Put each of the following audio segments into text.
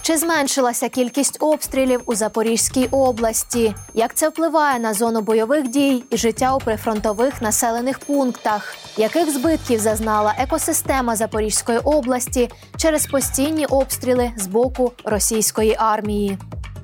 Чи зменшилася кількість обстрілів у Запорізькій області? Як це впливає на зону бойових дій і життя у прифронтових населених пунктах? Яких збитків зазнала екосистема Запорізької області через постійні обстріли з боку російської армії?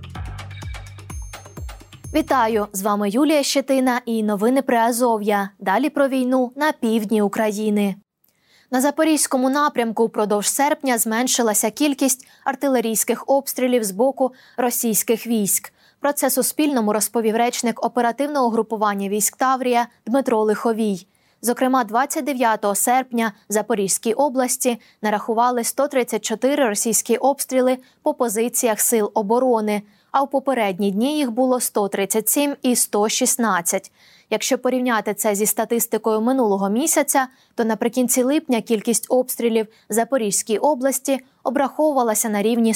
Вітаю! З вами Юлія Щетина і новини Приазов'я. Далі про війну на півдні України. На Запорізькому напрямку впродовж серпня зменшилася кількість артилерійських обстрілів з боку російських військ. Про це Суспільному розповів речник оперативного групування військ Таврія Дмитро Лиховій. Зокрема, 29 серпня в Запорізькій області нарахували 134 російські обстріли по позиціях сил оборони, а в попередні дні їх було 137 і 116. Якщо порівняти це зі статистикою минулого місяця, то наприкінці липня кількість обстрілів в Запорізькій області обраховувалася на рівні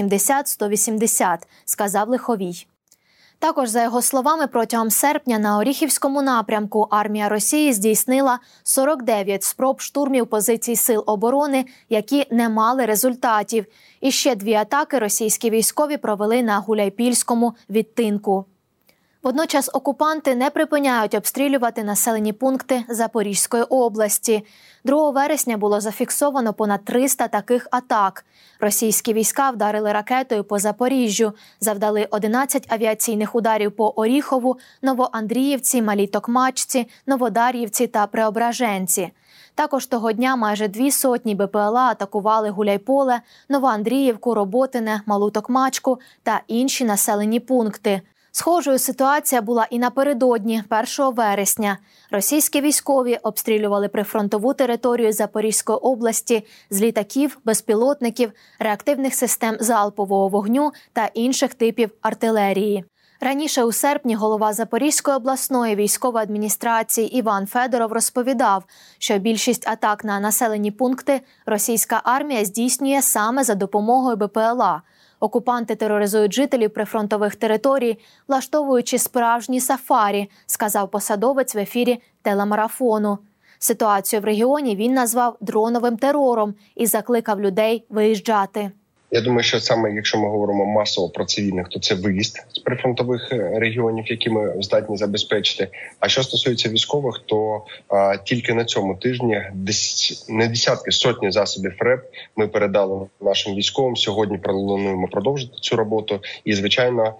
170-180, сказав Лиховій. Також, за його словами, протягом серпня на Оріхівському напрямку армія Росії здійснила 49 спроб штурмів позицій сил оборони, які не мали результатів. І ще 2 атаки російські військові провели на Гуляйпільському відтинку. Водночас окупанти не припиняють обстрілювати населені пункти Запорізької області. 2 вересня було зафіксовано понад 300 таких атак. Російські війська вдарили ракетою по Запоріжжю, завдали 11 авіаційних ударів по Оріхову, Новоандріївці, Малій Токмачці, Новодар'ївці та Преображенці. Також того дня майже 200 БПЛА атакували Гуляйполе, Новоандріївку, Роботине, Малу Токмачку та інші населені пункти. Схожою ситуація була і напередодні, 1 вересня. Російські військові обстрілювали прифронтову територію Запорізької області з літаків, безпілотників, реактивних систем залпового вогню та інших типів артилерії. Раніше у серпні голова Запорізької обласної військової адміністрації Іван Федоров розповідав, що більшість атак на населені пункти російська армія здійснює саме за допомогою БПЛА. Окупанти тероризують жителів прифронтових територій, влаштовуючи справжні сафарі, сказав посадовець в ефірі телемарафону. Ситуацію в регіоні він назвав дроновим терором і закликав людей виїжджати. Я думаю, що саме якщо ми говоримо масово про цивільних, то це виїзд з прифронтових регіонів, які ми здатні забезпечити. А що стосується військових, то тільки на цьому тижні не десятки, сотні засобів РЕП ми передали нашим військовим. Сьогодні плануємо продовжити цю роботу. І, звичайно,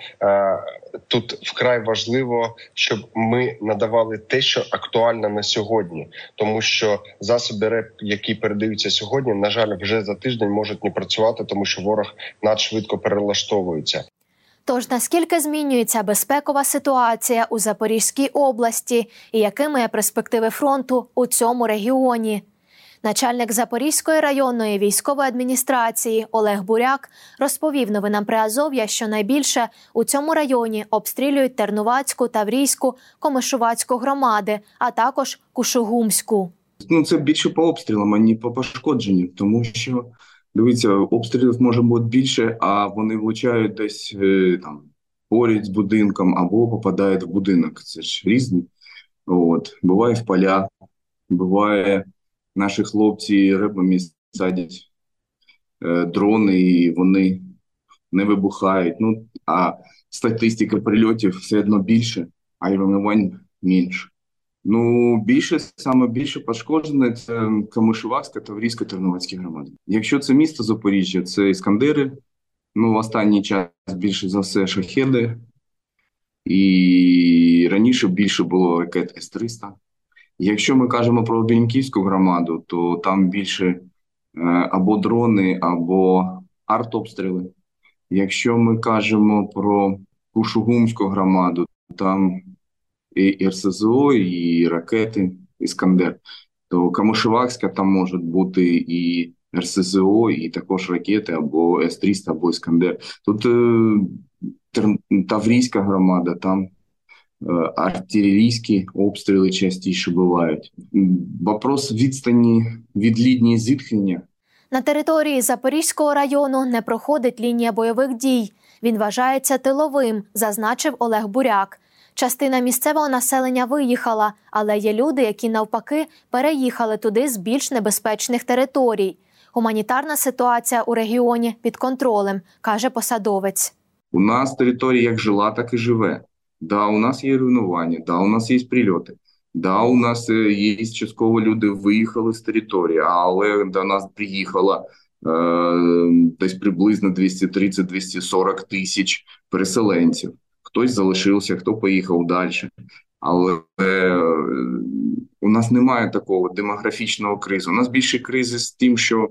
тут вкрай важливо, щоб ми надавали те, що актуально на сьогодні. Тому що засоби РЕП, які передаються сьогодні, на жаль, вже за тиждень можуть не працювати, тому що ворог надшвидко перелаштовується. Тож наскільки змінюється безпекова ситуація у Запорізькій області і якими є перспективи фронту у цьому регіоні? Начальник Запорізької районної військової адміністрації Олег Буряк розповів новинам Приазов'я, що найбільше у цьому районі обстрілюють Тернувацьку, Таврійську, Комишувацьку громади, а також Кушугумську. Це більше по обстрілам, а не по пошкодженню, тому що, дивіться, обстрілів може бути більше, а вони влучають десь там поряд з будинком або попадають в будинок. Це ж різні. Буває в поля, буває наші хлопці ребами садять дрони і вони не вибухають. А статистика прильотів все одно більше, а й руйнувань менше. Саме більше пошкоджене – це Комишувацька, Таврійська, Тернувацькі громади. Якщо це місто Запоріжжя, це Іскандери, в останній час більше за все шахеди, і раніше більше було ракет С-300. Якщо ми кажемо про Обіньківську громаду, то там більше або дрони, або артобстріли. Якщо ми кажемо про Кушугумську громаду, там і РСЗО, і ракети «Іскандер». То Комишувацька, там можуть бути і РСЗО, і також ракети або С-300, або «Іскандер». Тут Таврійська громада, там артилерійські обстріли частіше бувають. Вопрос відстані від лінії зіткнення. На території Запорізького району не проходить лінія бойових дій. Він вважається тиловим, зазначив Олег Буряк. Частина місцевого населення виїхала, але є люди, які навпаки переїхали туди з більш небезпечних територій. Гуманітарна ситуація у регіоні під контролем, каже посадовець. У нас територія як жила, так і живе. Да, у нас є руйнування, да, у нас є прильоти. Да, у нас є частково люди виїхали з території, але до нас приїхало десь приблизно 230-240 тисяч переселенців. Хтось залишився, хто поїхав далі. Але у нас немає такого демографічного кризу. У нас більше кризи з тим, що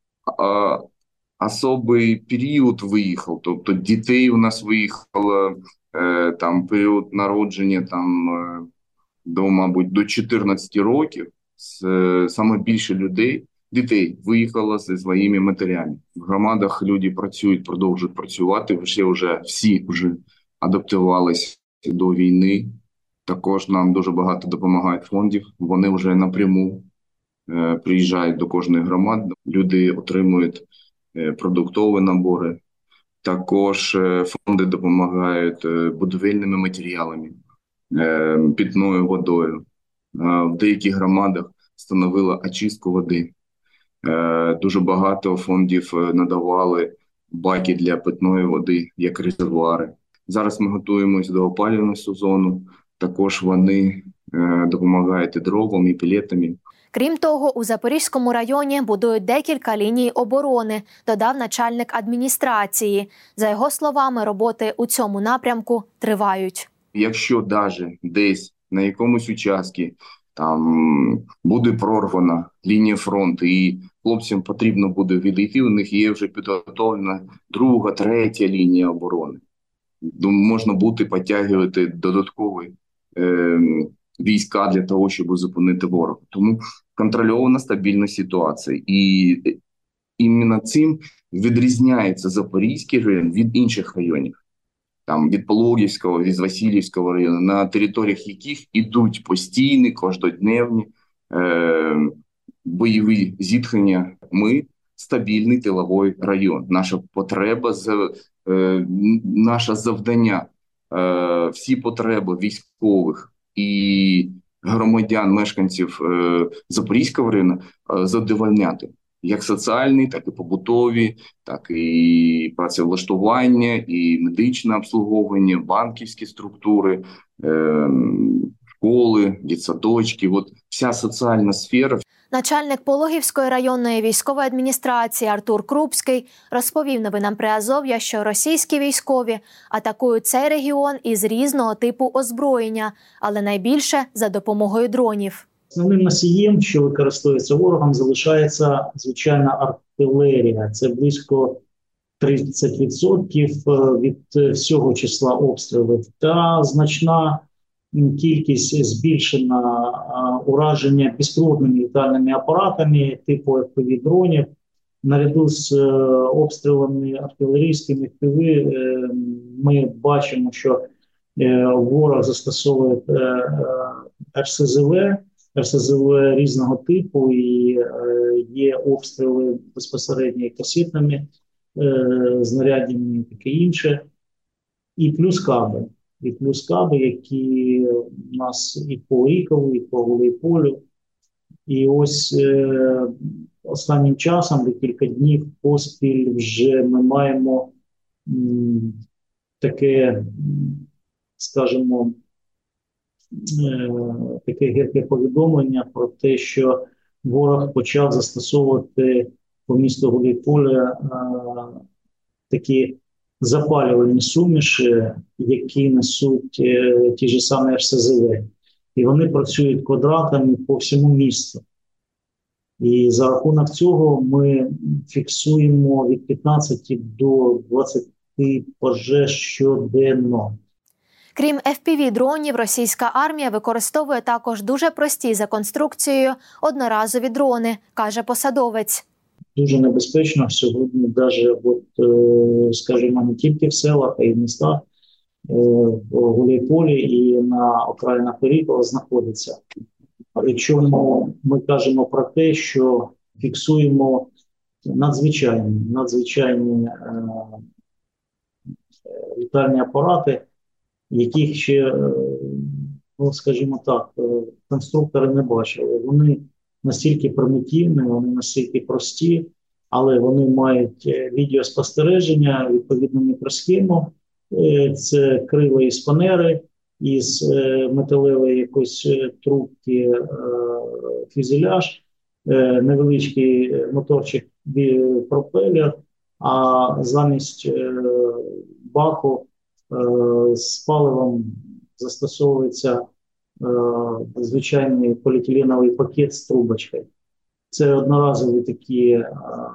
особий період виїхав, тобто дітей у нас виїхало там період народження там мабуть, до 14 років. Саме більше дітей виїхало зі своїми матерями. В громадах люди працюють, продовжують працювати, всі вже адаптувалися до війни. Також нам дуже багато допомагають фондів, вони вже напряму приїжджають до кожної громади, люди отримують продуктові набори. Також фонди допомагають будівельними матеріалами, питною водою. В деяких громадах встановили очистку води. Дуже багато фондів надавали баки для питної води, як резервуари. Зараз ми готуємося до опалювального сезону. Також вони допомагають і дровами, і пелетами. Крім того, у Запорізькому районі будують декілька ліній оборони, додав начальник адміністрації. За його словами, роботи у цьому напрямку тривають. Якщо навіть десь на якомусь участку там буде прорвана лінія фронту і хлопцям потрібно буде відійти, у них є вже підготовлена друга, третя лінія оборони. Можна буде підтягувати додаткові війська для того, щоб зупинити ворога. Тому контрольована стабільна ситуація. І іменно цим відрізняється Запорізький район від інших районів. Там від Пологівського, від Васильівського району, на територіях яких ідуть постійні, кожнодневні бойові зіткнення. Ми стабільний тиловий район. Наша потреба, наше завдання, всі потреби військових і громадян, мешканців Запорізького району задовольняти. Як соціальні, так і побутові, так і працевлаштування, і медичне обслуговування, банківські структури, школи, дитсадочки. От вся соціальна сфера. Начальник Пологівської районної військової адміністрації Артур Крупський розповів новинам Приазов'я, що російські військові атакують цей регіон із різного типу озброєння, але найбільше за допомогою дронів. Основним носієм, що використовується ворогом, залишається звичайна артилерія. Це близько 30% від всього числа обстрілів. Та значна кількість збільшена ураження безпілотними літальними апаратами типу FPV-дронів. Наряду з обстрілами артилерійськими FPV ми бачимо, що ворог застосовує РСЗВ різного типу, і є обстріли безпосередньо касетними знаряддями і таке інше. І плюс каби, які у нас і по Рікову, і по Гуляйполю. І ось останнім часом, декілька днів поспіль, вже ми маємо таке, скажімо, таке гірке повідомлення про те, що ворог почав застосовувати по місту Гуляйполя такі запалювальні суміші, які несуть ті ж самі РСЗВ. І вони працюють квадратами по всьому місту. І за рахунок цього ми фіксуємо від 15 до 20 пожеж щоденно. Крім FPV-дронів, російська армія використовує також дуже прості за конструкцією одноразові дрони, каже посадовець. Дуже небезпечно сьогодні, скажімо, не тільки в селах, а й в містах, в Гуляйполі і на окраїнах Оріхова знаходиться. Якщо ми кажемо про те, що фіксуємо надзвичайні літальні апарати, яких ще, скажімо так, конструктори не бачили. Вони настільки примітивні, вони настільки прості, але вони мають відеоспостереження, відповідну мікросхему. Це крила із фанери, із металевої якоїсь трубки, фюзеляж, невеличкий моторчик пропелер, а замість баку з паливом застосовується звичайний поліетиленовий пакет з трубочкою. Це одноразові такі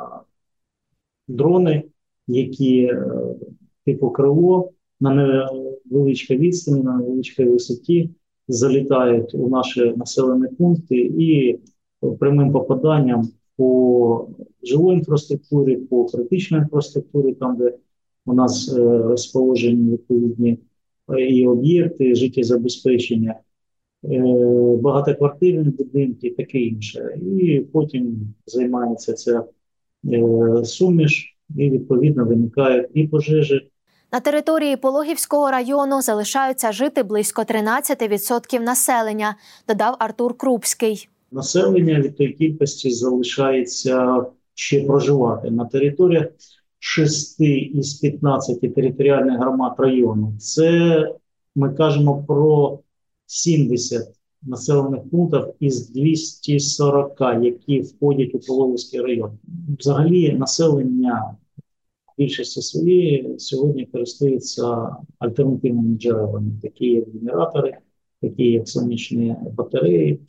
дрони, які типу крило на невеличкій відстані, на невеличкій висоті залітають у наші населені пункти і прямим попаданням по жилій інфраструктурі, по критичній інфраструктурі, там, де у нас розположені відповідні і об'єкти життєзабезпечення, багатоквартирні будинки і таке інше. І потім займається ця суміш, і відповідно виникають і пожежі. На території Пологівського району залишаються жити близько 13% населення, додав Артур Крупський. Населення від тої кількості залишається ще проживати. На територіях 6 із 15 територіальних громад району. Це ми кажемо про 70 населених пунктів із 240, які входять у Пологівський район. Взагалі населення більшості своєї сьогодні користуються альтернативними джерелами, такі як генератори, такі як сонячні батареї.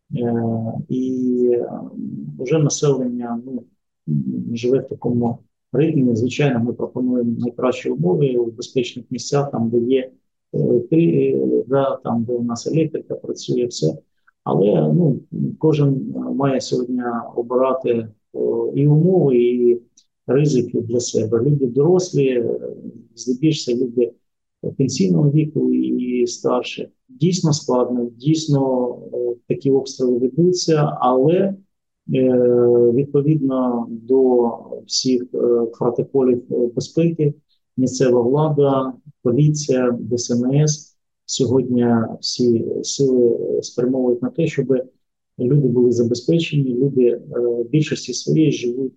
І вже населення живе в такому ритмі. Звичайно, ми пропонуємо найкращі умови у безпечних місцях, там, де є там, де у нас електрика працює, все. Але кожен має сьогодні обирати і умови, і ризики для себе. Люди дорослі, здебільшого люди пенсійного віку і старші. Дійсно складно, дійсно такі обстріли ведуться, але відповідно до всіх протоколів безпеки місцева влада, поліція, ДСНС сьогодні всі сили спрямовують на те, щоб люди були забезпечені, люди більшості своєї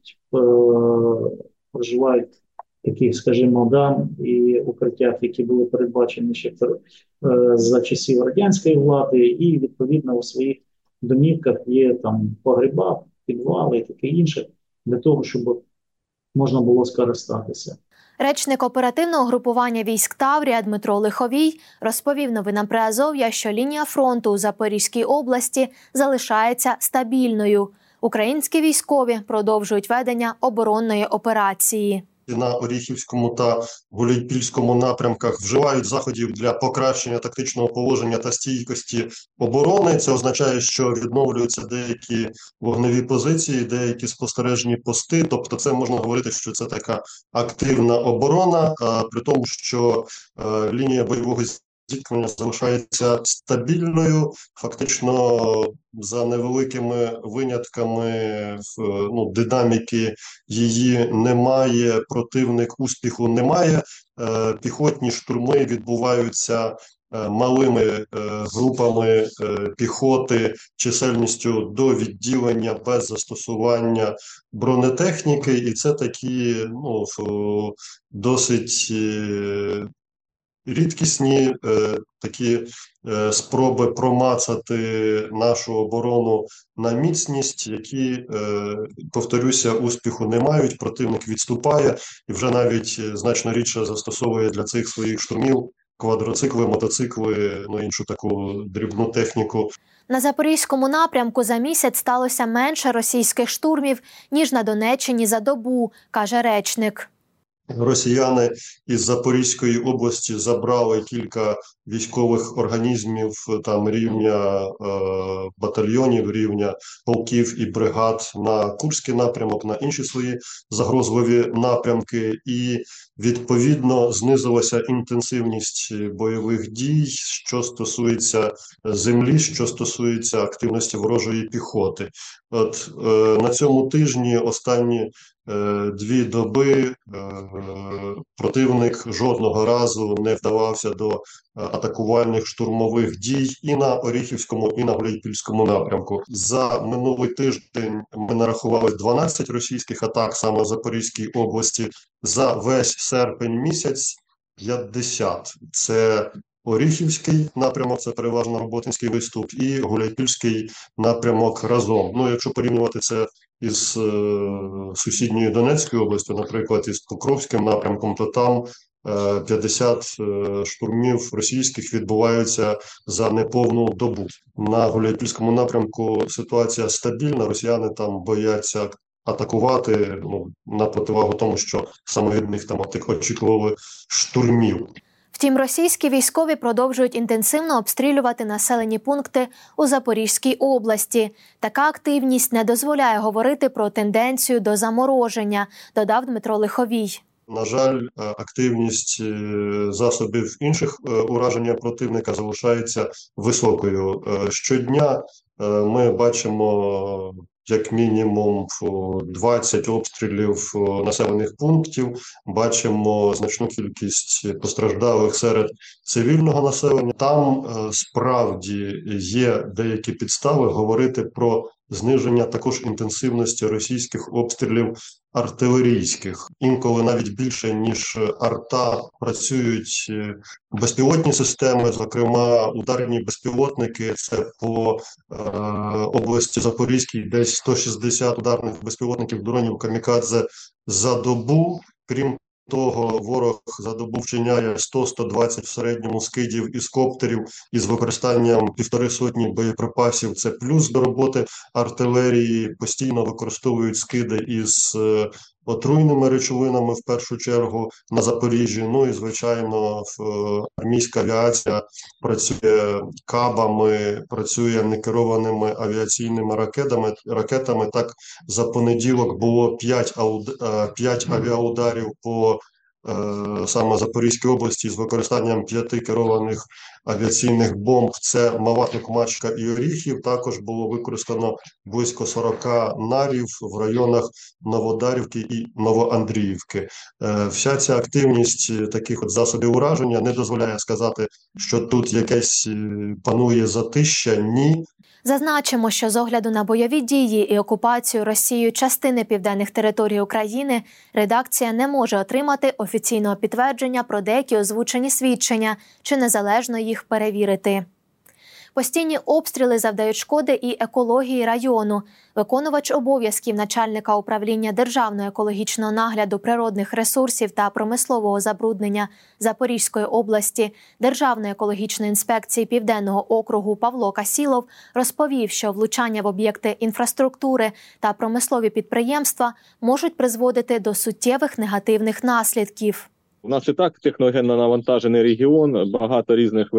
проживають в таких, скажімо, і укриттях, які були передбачені ще за часів радянської влади, і відповідно у своїх домівках є там погреба, підвали і таке інше, для того, щоб можна було скористатися. Речник оперативного групування військ Таврія Дмитро Лиховій розповів новинам Приазов'я, що лінія фронту у Запорізькій області залишається стабільною. Українські військові продовжують ведення оборонної операції. На Оріхівському та Гуляйпільському напрямках вживають заходів для покращення тактичного положення та стійкості оборони. Це означає, що відновлюються деякі вогневі позиції, деякі спостережні пости. Тобто це можна говорити, що це така активна оборона, при тому, що лінія бойового зіткнення залишається стабільною, фактично за невеликими винятками динаміки її немає, противник успіху не має, піхотні штурми відбуваються малими групами піхоти чисельністю до відділення без застосування бронетехніки, і це такі досить рідкісні такі спроби промацати нашу оборону на міцність, які, повторюся, успіху не мають, противник відступає і вже навіть значно рідше застосовує для цих своїх штурмів квадроцикли, мотоцикли, іншу таку дрібну техніку. На Запорізькому напрямку за місяць сталося менше російських штурмів, ніж на Донеччині за добу, каже речник. Росіяни із Запорізької області забрали кілька військових організмів там рівня батальйонів, рівня полків і бригад на Курський напрямок, на інші свої загрозливі напрямки, і відповідно знизилася інтенсивність бойових дій, що стосується землі, що стосується активності ворожої піхоти. От на цьому тижні останні 2 доби противник жодного разу не вдавався до атакувальних штурмових дій і на Оріхівському, і на Гуляйпільському напрямку. За минулий тиждень ми нарахували 12 російських атак саме в Запорізькій області. За весь серпень місяць 50. Це Оріхівський напрямок, це переважно Роботинський виступ, і Гуляйпільський напрямок разом. Ну, якщо порівнювати це із сусідньою Донецькою областю, наприклад, із Покровським напрямком, то там 50 штурмів російських відбуваються за неповну добу. На Гуляйпільському напрямку ситуація стабільна, росіяни там бояться атакувати, на противагу тому, що саме від них там очікували штурмів. Втім, російські військові продовжують інтенсивно обстрілювати населені пункти у Запорізькій області. Така активність не дозволяє говорити про тенденцію до замороження, додав Дмитро Лиховій. На жаль, активність засобів інших ураження противника залишається високою. Щодня ми бачимо як мінімум 20 обстрілів населених пунктів, бачимо значну кількість постраждалих серед цивільного населення. Там справді є деякі підстави говорити про зниження також інтенсивності російських обстрілів артилерійських. Інколи навіть більше, ніж арта, працюють безпілотні системи, зокрема ударні безпілотники. Це по області Запорізькій десь 160 ударних безпілотників дронів камікадзе за добу. Крім того, ворог за добу вчиняє 100-120 в середньому скидів із коптерів із використанням 150 боєприпасів. Це плюс до роботи артилерії. Постійно використовують скиди із отруйними речовинами, в першу чергу, на Запоріжжі. Ну і, звичайно, армійська авіація працює кабами, працює некерованими авіаційними ракетами. Так, за понеділок було 5 авіаударів по саме Запорізькій області з використанням 5 керованих авіаційних бомб. Це Мала Токмачка і Оріхів. Також було використано близько 40 нарів в районах Новодарівки і Новоандріївки. Вся ця активність таких от засобів ураження не дозволяє сказати, що тут якесь панує затища. Ні. Зазначимо, що з огляду на бойові дії і окупацію Росією частини південних територій України редакція не може отримати офіційного підтвердження про деякі озвучені свідчення чи незалежно їх перевірити. Постійні обстріли завдають шкоди і екології району. Виконувач обов'язків начальника управління Державного екологічного нагляду природних ресурсів та промислового забруднення Запорізької області Державної екологічної інспекції Південного округу Павло Касілов розповів, що влучання в об'єкти інфраструктури та промислові підприємства можуть призводити до суттєвих негативних наслідків. У нас і так техногенно навантажений регіон, багато різних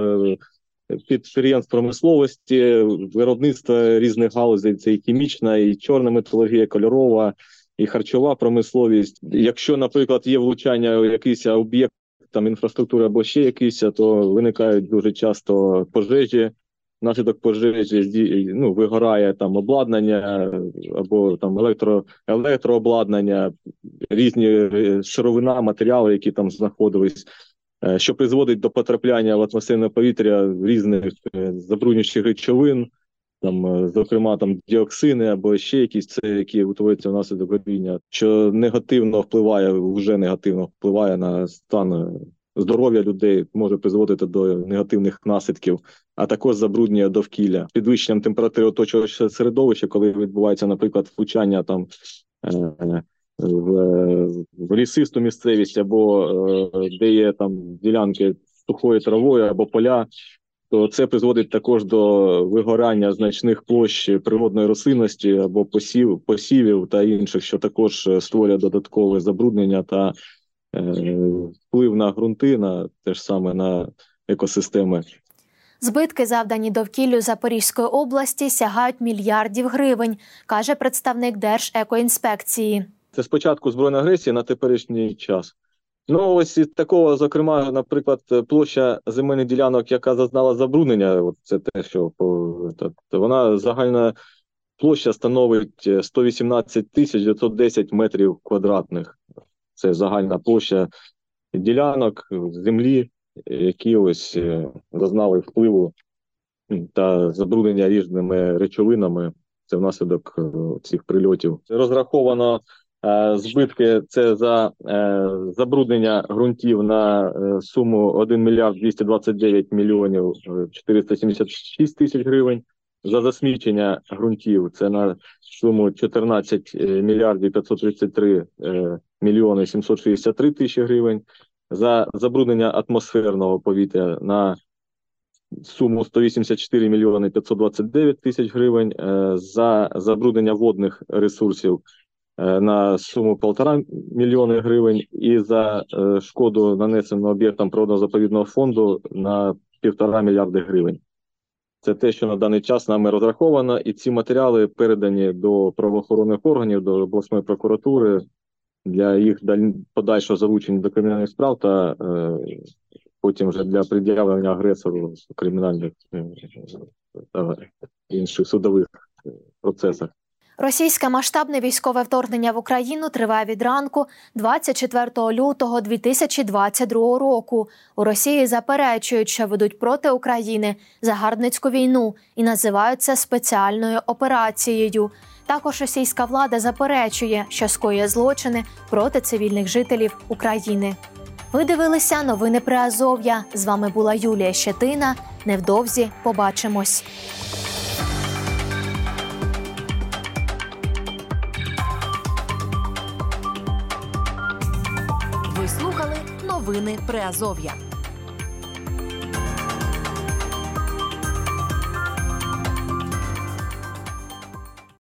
підприємств промисловості, виробництва різних галузей, це і хімічна, і чорна металургія, і кольорова, і харчова промисловість. Якщо, наприклад, є влучання у якийсь об'єкт там інфраструктури або ще якийсь, то виникають дуже часто пожежі. Внаслідок пожежі вигорає там обладнання або там електрообладнання, різні сировина, матеріали, які там знаходились, що призводить до потрапляння в атмосферне повітря різних забруднюючих речовин, там, зокрема там діоксини або ще якісь, які утворюються внаслідок горіння, що вже негативно впливає на стан здоров'я людей, може призводити до негативних наслідків, а також забруднення довкілля. Підвищенням температури оточуючого середовища, коли відбувається, наприклад, влучання там в лісисту місцевість або де є там ділянки з сухою травою або поля, то це призводить також до вигорання значних площ природної рослинності або посівів та інших, що також створює додаткове забруднення та вплив на ґрунти, на те ж саме на екосистеми. Збитки, завдані довкіллю Запорізької області, сягають мільярдів гривень, каже представник Держекоінспекції. Це спочатку збройної агресії на теперішній час. Ось із такого, зокрема, наприклад, площа земельних ділянок, яка зазнала забруднення, це те, що вона загальна площа становить 118 910 метрів квадратних. Це загальна площа ділянок, землі які ось зазнали впливу та забруднення різними речовинами. Це внаслідок цих прильотів. Розраховано збитки це за забруднення ґрунтів на суму 1 мільярд 229 мільйонів 476 тисяч гривень. За засмічення ґрунтів це на суму 14 мільярдів 533 мільйони 763 тисячі гривень. За забруднення атмосферного повітря на суму 184 мільйони 529 тисяч гривень. За забруднення водних ресурсів на суму 1,5 мільйони гривень. І за шкоду, нанесену об'єктам природно-заповідного фонду, на 1,5 мільярди гривень. Це те, що на даний час нами розраховано, і ці матеріали передані до правоохоронних органів, до обласної прокуратури для їх подальшого залучення до кримінальних справ та потім вже для пред'явлення агресору в кримінальних та інших судових процесах. Російське масштабне військове вторгнення в Україну триває від ранку 24 лютого 2022 року. У Росії заперечують, що ведуть проти України загарбницьку війну і називають це спеціальною операцією. Також російська влада заперечує, що скоює злочини проти цивільних жителів України. Ви дивилися новини Приазов'я. З вами була Юлія Щетина. Невдовзі побачимось. Ви слухали новини Приазов'я.